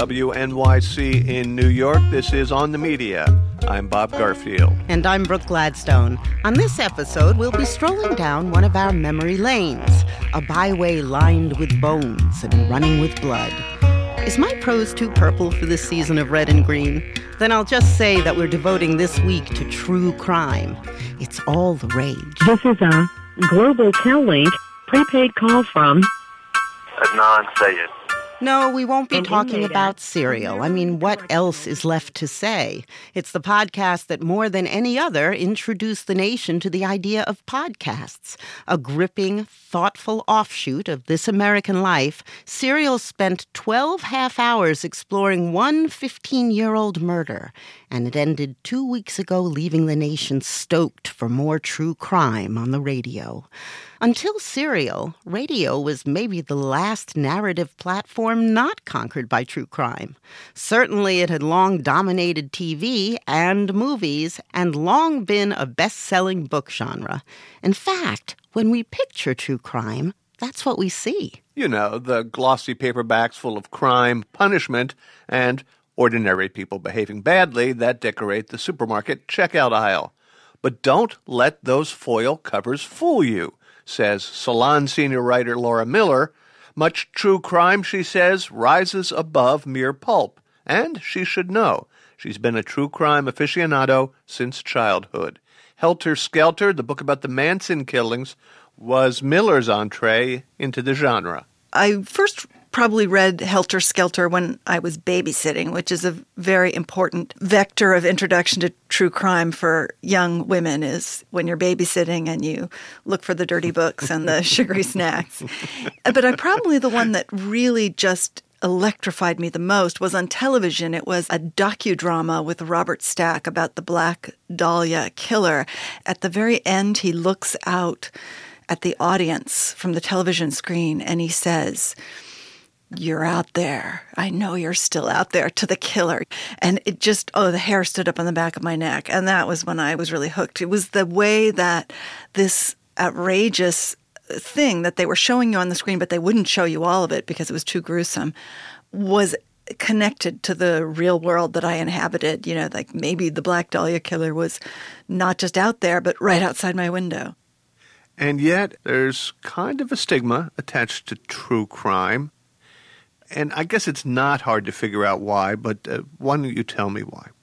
WNYC in New York, this is On the Media. I'm Bob Garfield. And I'm Brooke Gladstone. On this episode, we'll be strolling down one of our memory lanes, a byway lined with bones and running with blood. Is my prose too purple for this season of red and green? Then I'll just say that we're devoting this week to true crime. It's all the rage. This is a Global Tel-Link prepaid call from Adnan Syed. No, we won't be An talking inmate about at- Serial. I mean, what else is left to say? It's the podcast that more than any other introduced the nation to the idea of podcasts. A gripping, thoughtful offshoot of This American Life, Serial spent 12 half hours exploring one 15-year-old murder, and it ended 2 weeks ago, leaving the nation stoked for more true crime on the radio. Until Serial, radio was maybe the last narrative platform not conquered by true crime. Certainly it had long dominated TV and movies and long been a best-selling book genre. In fact, when we picture true crime, that's what we see. You know, the glossy paperbacks full of crime, punishment, and ordinary people behaving badly that decorate the supermarket checkout aisle. But don't let those foil covers fool you, says Salon senior writer Laura Miller. Much true crime, she says, rises above mere pulp. And she should know. She's been a true crime aficionado since childhood. Helter Skelter, the book about the Manson killings, was Miller's entree into the genre. I first probably read Helter Skelter when I was babysitting, which is a very important vector of introduction to true crime for young women, is when you're babysitting and you look for the dirty books and the sugary snacks. But probably the one that really just electrified me the most was on television. It was a docudrama with Robert Stack about the Black Dahlia killer. At the very end, he looks out at the audience from the television screen and he says, "You're out there. I know you're still out there," to the killer. And it just, the hair stood up on the back of my neck. And that was when I was really hooked. It was the way that this outrageous thing that they were showing you on the screen, but they wouldn't show you all of it because it was too gruesome, was connected to the real world that I inhabited. You know, like maybe the Black Dahlia killer was not just out there, but right outside my window. And yet, there's kind of a stigma attached to true crime. And I guess it's not hard to figure out why, but why don't you tell me why?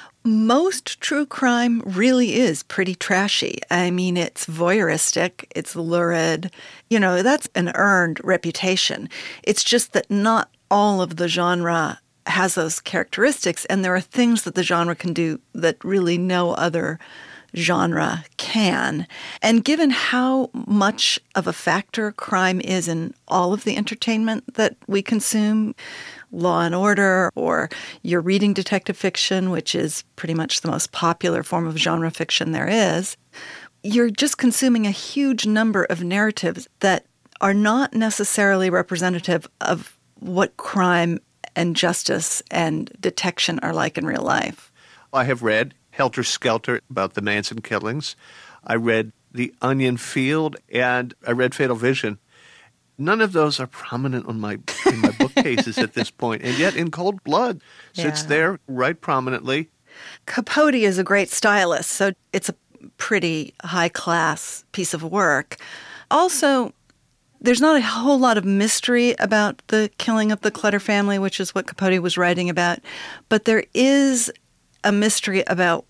Most true crime really is pretty trashy. I mean, it's voyeuristic, it's lurid. You know, that's an earned reputation. It's just that not all of the genre has those characteristics, and there are things that the genre can do that really no other genre can. And given how much of a factor crime is in all of the entertainment that we consume, Law and Order, or you're reading detective fiction, which is pretty much the most popular form of genre fiction there is, you're just consuming a huge number of narratives that are not necessarily representative of what crime and justice and detection are like in real life. I have read Helter Skelter about the Manson killings. I read The Onion Field, and I read Fatal Vision. None of those are prominent in my bookcases at this point, and yet In Cold Blood sits there right prominently. Capote is a great stylist, so it's a pretty high-class piece of work. Also, there's not a whole lot of mystery about the killing of the Clutter family, which is what Capote was writing about, but there is a mystery about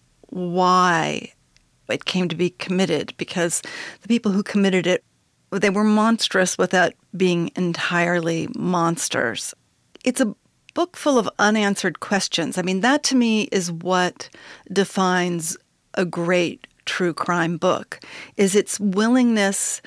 why it came to be committed, because the people who committed it, they were monstrous without being entirely monsters. It's a book full of unanswered questions. I mean, that to me is what defines a great true crime book, is its willingness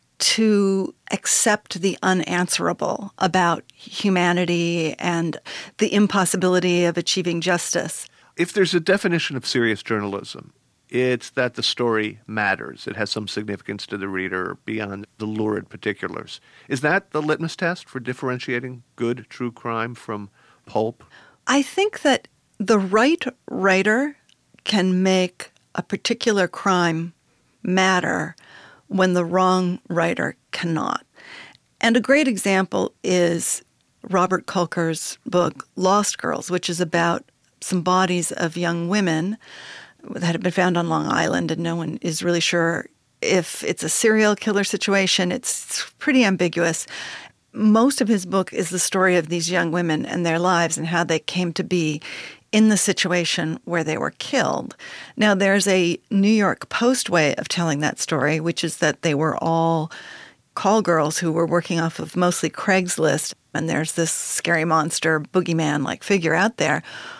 to accept the unanswerable about humanity and the impossibility of achieving justice. If there's a definition of serious journalism, it's that the story matters. It has some significance to the reader beyond the lurid particulars. Is that the litmus test for differentiating good true crime from pulp? I think that the right writer can make a particular crime matter when the wrong writer cannot. And a great example is Robert Kolker's book, Lost Girls, which is about some bodies of young women that had been found on Long Island, and no one is really sure if it's a serial killer situation. It's pretty ambiguous. Most of his book is the story of these young women and their lives and how they came to be in the situation where they were killed. Now, there's a New York Post way of telling that story, which is that they were all call girls who were working off of mostly Craigslist, and there's this scary monster, boogeyman-like figure out there.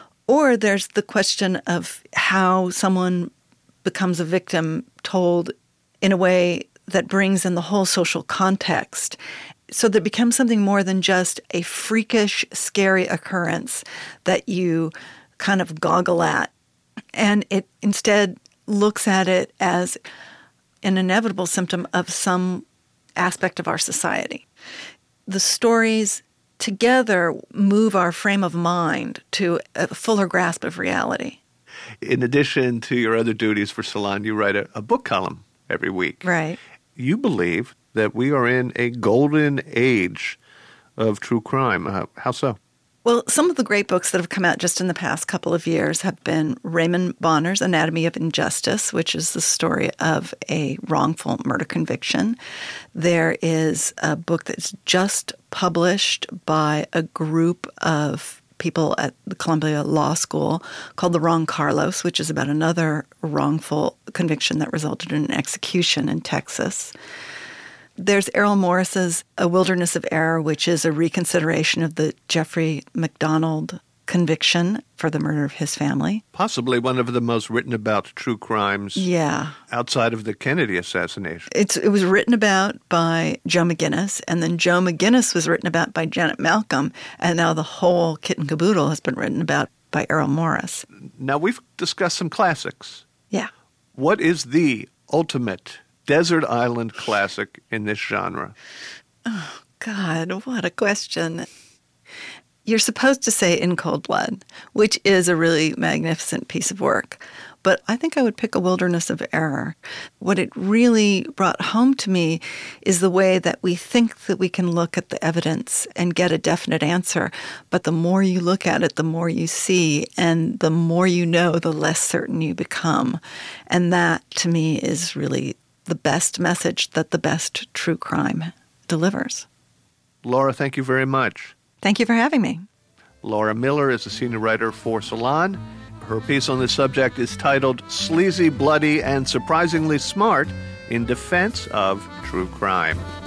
Or there's the question of how someone becomes a victim told in a way that brings in the whole social context. So that it becomes something more than just a freakish, scary occurrence that you kind of goggle at. And it instead looks at it as an inevitable symptom of some aspect of our society. The stories together move our frame of mind to a fuller grasp of reality. In addition to your other duties for Salon, you write a book column every week. Right. You believe that we are in a golden age of true crime. How so? Well, some of the great books that have come out just in the past couple of years have been Raymond Bonner's Anatomy of Injustice, which is the story of a wrongful murder conviction. There is a book that's just published by a group of people at the Columbia Law School called The Wrong Carlos, which is about another wrongful conviction that resulted in an execution in Texas. There's Errol Morris's A Wilderness of Error, which is a reconsideration of the Jeffrey McDonald conviction for the murder of his family. Possibly one of the most written about true crimes outside of the Kennedy assassination. It was written about by Joe McGinnis, and then Joe McGinnis was written about by Janet Malcolm, and now the whole kit and caboodle has been written about by Errol Morris. Now, we've discussed some classics. Yeah. What is the ultimate desert island classic in this genre? Oh, God, what a question. You're supposed to say In Cold Blood, which is a really magnificent piece of work. But I think I would pick A Wilderness of Error. What it really brought home to me is the way that we think that we can look at the evidence and get a definite answer. But the more you look at it, the more you see. And the more you know, the less certain you become. And that, to me, is really the best message that the best true crime delivers. Laura, thank you very much. Thank you for having me. Laura Miller is a senior writer for Salon. Her piece on this subject is titled Sleazy, Bloody, and Surprisingly Smart in Defense of True Crime.